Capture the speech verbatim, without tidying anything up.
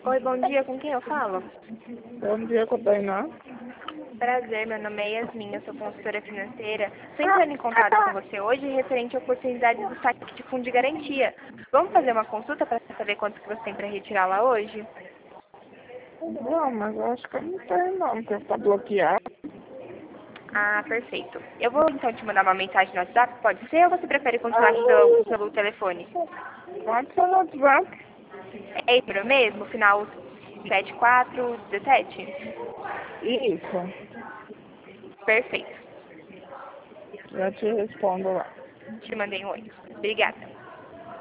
Oi, bom dia, com quem eu falo? Bom dia, Cotainã. Prazer, meu nome é Yasmin, eu sou consultora financeira. Estou entrando em contato com você hoje referente à oportunidade do saque de fundo de garantia. Vamos fazer uma consulta para saber quanto que você tem para retirar lá hoje? Não, mas eu acho que eu não tenho não, porque está bloqueado. Ah, perfeito. Eu vou então te mandar uma mensagem no WhatsApp, pode ser, ou você prefere continuar pelo, pelo telefone? Pode ser no WhatsApp. É isso mesmo? Final sete quatro um sete? Isso. Perfeito. Já te respondo lá. Te mandei um oi. Obrigada.